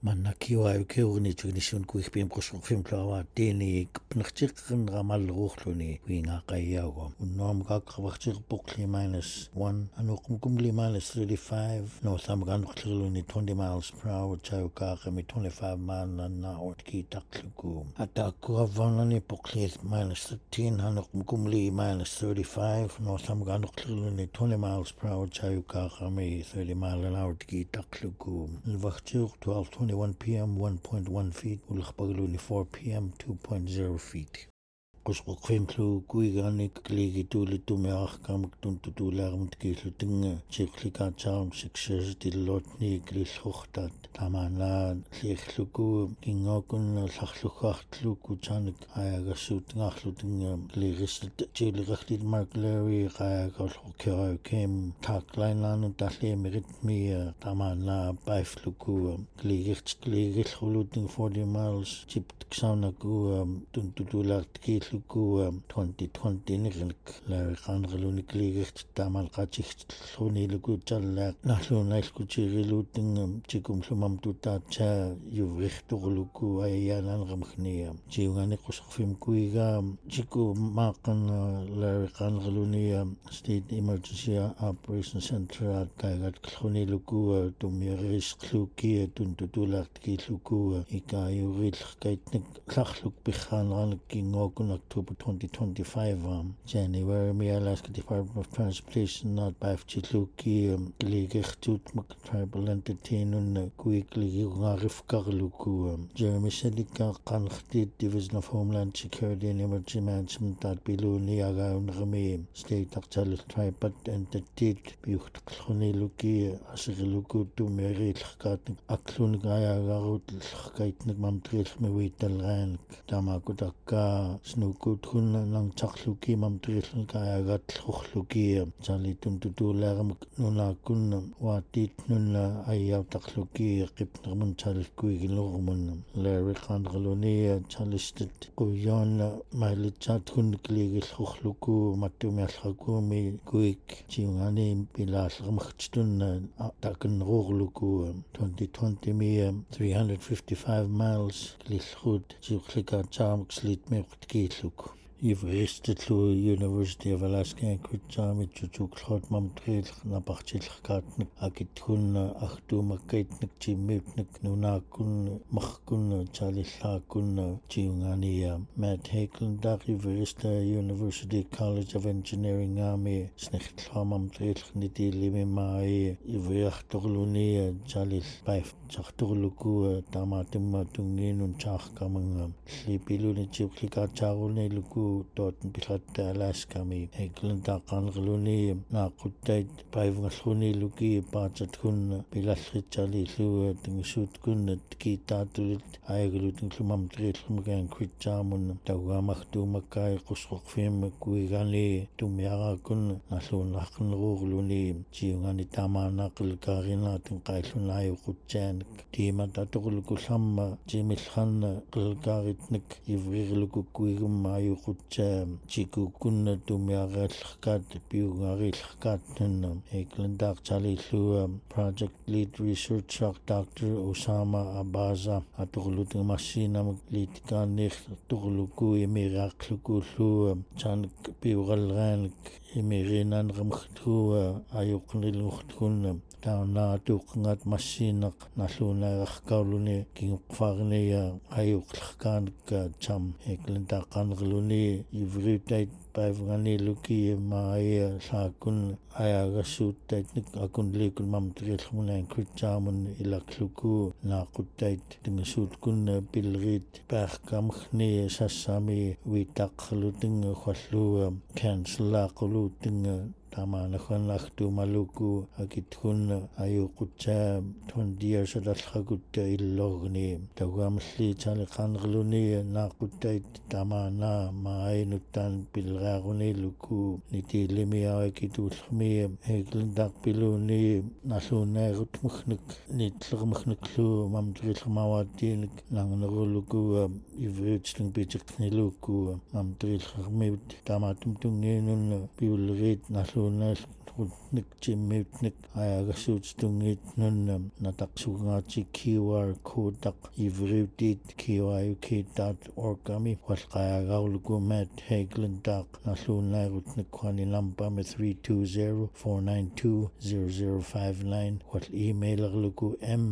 Mannakiwa ukeuni tugnisun kuihpim qusqufim tlawa tini pnerchiqn ramalruxluni winga qayago unnom qaqwarchiq puqli -1 anuqumkumli -35 no samganqluni 20 miles per hour chayuqaqami 25 miles an hour kitaqluku atakuavanani puqli -13 anuqumkumli -35 no samganqluni 20 miles per hour chayuqaqami 30 miles an hour kitaqluku الوقتيق 12:21 p.m. 1.1 feet والخبرلوني 4 p.m. 2.0 feet qusquq fimlu kuiganik kligituli tumiarkamuk tuntutulaarmut kiillutinga chiqlikaatsaarm siksasitillotni klillhortat tamana liirluku kingokunna llarlugaartluku tanik ayagassuutingaarlutinga kliirissit chiliqarlit markleri qayaaqorlorkiarakem taqlainaanu talliimiritmia tamana paifluku kliigirlulutin 40 miles chiptksaanaku tuntutulaartkiillu 2020 nirnik laaqanreluni kliigirt tamal qatigtluni lukutsallaq narluunailkutiiriluutinga tikumlumam tutaatsa yuvrihtorluku ayaananramkhnia jiungani qusqfim kuiga tiku maaqan laaqanreluni state emergency operation center kaigat kluniluku tumiarisqluki tuntutulaartkiilluku ikaayurilqaitnik llarluk pirraaneranik kingookun October 2025 January Alaska Department of Transportation not baifchitluki kligertutmak tribal entity nun kuikligiungarifkarluku Jeremy Selika qanrtit Division of Homeland Security and Emergency Management tat biluni agaunrami state artalil tribal entity biuhtqluniluki asiriluku tumiarilqaatnik aklunigayaagarut lqaitnik mamtrilmi witalraanik tamakutakka snukutkunna nangtarluki mamtrilka ayagatluki chalitun tutulaarmuk nunaakunna waatit nunna ayautaqluki qipnermun chalkuigilormun Larry qanrluni chalistit quyonna mailitsaatkun kliigillorluku mattumiallrakumi kuik jiungani pilaallermagtstunna takenrorluku 2020 mi 355 miles klillrut jiuqlikaatsaarmuk slitmiuqtkiilluk University of Alaska Anchorage chuchuklot mamtril naparchilqaatnik akitkunna artuumakkaitnik chimmiutnik nunaakun markun chalillaakunna jiungania Matt Hakeland University College of Engineering Army sniqtlhamamtril nitilimimaai ivriartorluni chalil paif chartorluku tamatimma tungiinun chaarkamanga lipiluni chiuqlikaatsaaruni luku tootn pilatta Alaskami Hakeland qanrluni naaquttait paivngalluni luki paatatkunna pilallritsalillu tingusuutkunna kiitaatulit ayagulutinglumamtrillumagaan kwitsaamun taugamartuumakkai qusqorfiim kuigani tumiaraakunna nalluunarqnerruurluni jiungani tamaanaaqilkaarinaatin qaillunaajuqutsaanik tiimatatorlukullamma jimillqanna qilkaaritnik ivrirluku kuigumma ayuqutsaa chikukunna tumiaraallerkaat piungarillerkaatnanna Hakeland project lead researcher Dr. Osama Abaza atorlutingamassinamuk liitikaanniir torluku imiraaqlukullu chanik piuralraanik imiriinaanramgtua ayuqnilngurtkunna taanaatuuqqangaat massiinaq nalluunaaqarkauluni kinguqqfaarnia ayuqlerkaanikka cham Hakeland qanrluni ivriutait paivngani luki maaya saakun ayagassuuttaitnik akunliikun mamtrilmunaan kwitsaamun ilakluku naaquttait tingusuutkunna pilriit paarkamgni sassami wiittaqqerlutinga khallua cancelaaquluutinga tamaanakhannartuumaluku akitkunna ayuqutsaa 20 years atalqakutta illorni taugamalli chaliqanerluni naaquttait tamaana maainuttaan pilrearuniluku nitiilimiaakituullermi Hakeland-piluni nalluunaerutmagnik nitlermagniklu mamtrillermavaatiinik nanganeruluku ivriutsling piitekniluku mamtrillermivit tamaatumtungiinunna piullerit nalluunaal rutnik jimmiutnik ayagassuutstungit nunnam nataqsugaati QR code taq ivriutit kiwayuk.org-ami walqaagaarluku Matt Hagelin taq nalluunnaarutnik kwani nampami 320-492-0059 wal emailerluku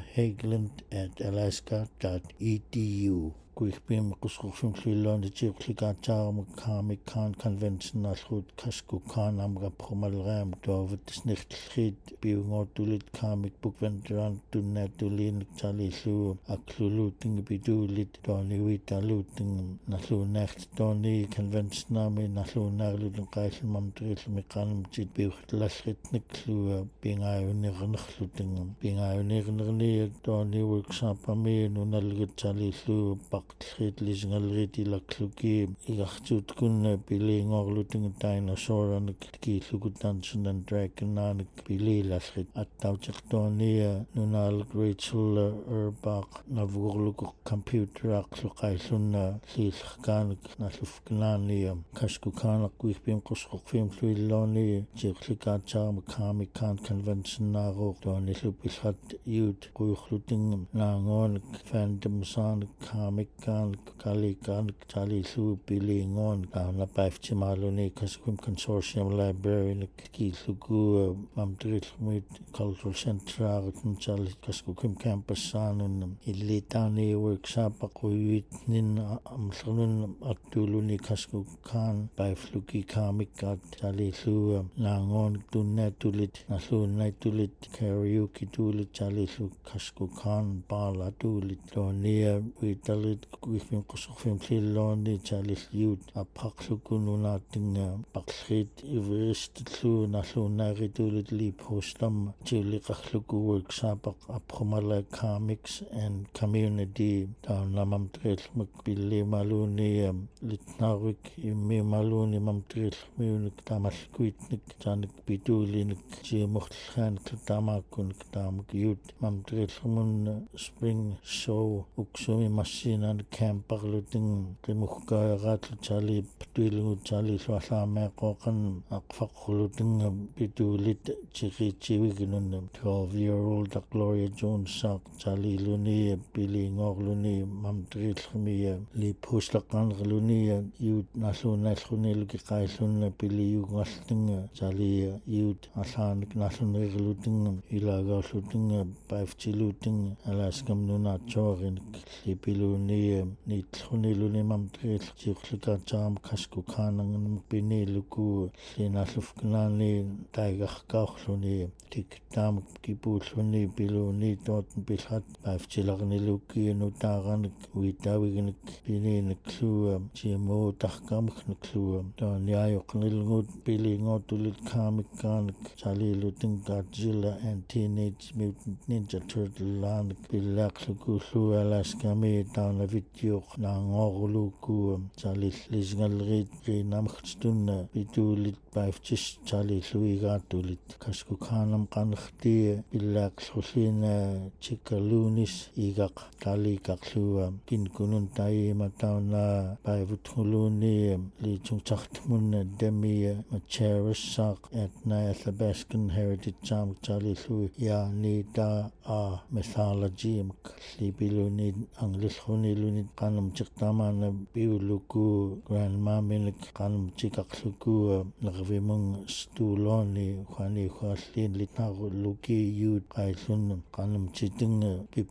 mhagelin@alaska.edu kuihpim qusqurfimlluilloon tiiqlikaatsaaramak Comic Con Convention naalluut kaskukaan amga promalream tuavutisnirtillriit piungoortulit comic book venturan tunnaatuliinik talillu akluluutingi pituulit tuaniuitaluuting nalluunnaarti tuani conventionaami nalluunnaarlutin qaallumam tuillumi qaanamtit piurtallritniklu pingaayuniqernerluting pingaayuniqernerni tuani workshopami nunalgutsalillu paqtllriit lisingalriit ilakluki igartuutkunna piliingorluting dinosauranik kiillukutaan dragonaanik piliilallrit attautertuania nunaalak Rachel Urbach navugorluku computeraaqlu qaillunna liillerkaanik nallufknaania kaskukaanaq kuihpim qusqorfimluillooni tiiqlikaatsaarama Comic Con Convention naaruuq tuanillu pillat youth quyorluting naangoonik fandom saanik Comic-Con Kalikan Talillu Pilingon Napaiftimaluni Kaskum Consortium Library Killugu Mamtrilmit Cultural Center Chal Kaskum Campus Sanun Illitani Workshop Aquitnin Amslunun Atuluni Kaskukan Baifluki Comic-Con Talillu Nangon Tunatulit Nasunatulit Karaoke Tulit Talillu Kaskukan Bala Tulit Tonia Witalit kuihpim qusqorfimlillooni talilliut apaqlukununaatinga paqlrit ivristlu nalluunaarituulit lipostamma tiuliqarluku workshopaq apromala comics and community taunamamtrilmak pillimaluuni litnaarvik immimaluuni mamtrilmiunik tamalkuitnik taanik pituulinik tiimortlaanik taamaakkunik taamak youth mamtrilmun spring show uksumi massinan camparluting qimuggaaqaatlu tali tuilungu tali suallaameeqooqan aqfaqluting pituulit tiqiitsiviginun 12-year-old Gloria Jones saaq taliluni piliingoorluni mamtrilmia lipuslaqaanrluni youth nalluunaalluniluki qaillunna piliyugaltinga tali youth allaanik nalluneriluting ilaagaarluting paiftiluting alaskam nunaatsoorinik lipiluni nitluniluni mamtril tiuqlikaatsaam kaskukaanangan piniluku linallufknaani taigarkaorluni tiktaam kipuulluni piluni tootan pilhat paiftilarniluki nutaaranik uitaaviginik pininiklu timuutarkaamikniklu taaniayoqnilngut piliingootulit Comic-Conik taliluting Godzilla and Teenage Mutant Ninja Turtle laanik pillaaqlukullu alaskami tauna vittiuq naangorluku talillisngalriit qiinamaqtunna pituulit paiftis talilluigaatulit kaskukaanam qanertia pillaaqlulliina chikaluunis igaq talikaqlua kinkunun taima tauna paivutnguluuni liitungtartmunna damia macherissaq atna Athabaskan Heritage Charm talillu yaanita mythology lipiluni anglillruniluni qanamtiqtamaana piuluku grandmaminik qanamtiqarluku nervimung stuuloni khani khallin litnarluki youth qaillun qanamtitinga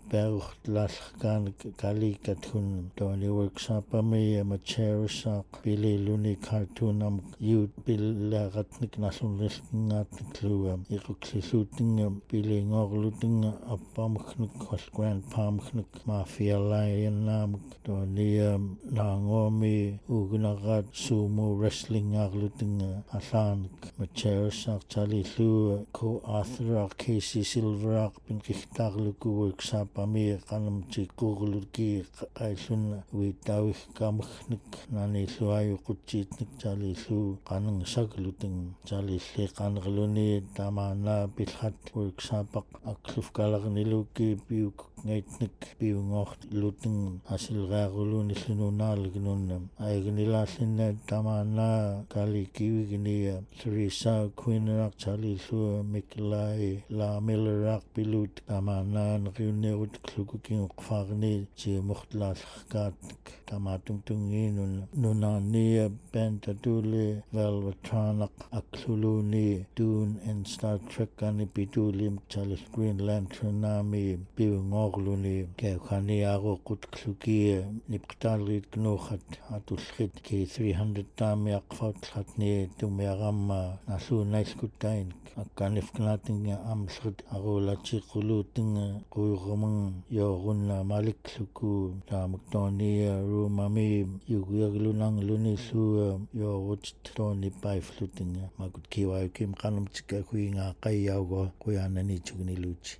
pippaarurtlaallakaanik kalikathun toani workshopami macherissaq pililuni cartoonam youth pillaaqatnik nallunrilkingaatnikluga iquklilluutinga piliingorlutinga appamuknik grandpamuknik mafia lionnaamak toania naangoomi ugunaqaat sumo wrestlingaarlutinga allaanik macherissaq talillu co-author Casey Silveraq pinqihtaarluku workshopami qanamtiqquurluki qaillunna uitaavigkaamagnik naanilluayuquttiitnik talillu qanangasagluting talilli qanerluni tamaana pilhat workshopaq aklufkalarniluki piuk ngaitnik piungort luting asilgaarulun illununaalignunna aignilaallinna tamana kalikiwiginia Theresa Quinneraq talillua Miklai la Milleraq pilut tamana nriunnerut klukukingoqfarni tiimortlaallaqkaatnik tamatumtungiinun nunaania pentatuli Velvetranaq akluluni Dune and Star Trek ani pitulim talis Green Lantern nami piungorluni keukaniaroqut klukia nipqtalrit knuuqat atullrit ki 300 tami aqfautlatni tumiaramma nalluunailskuttain akkanifknatinga amsrit arulachiqulutinga quyrumang yorunna malikluku taamuktonia rumami yugiaglunanglunillua yorut toni paiflutinga makut kiwayukim qanumtika kuinga qayyaugo quyanani chugniluchi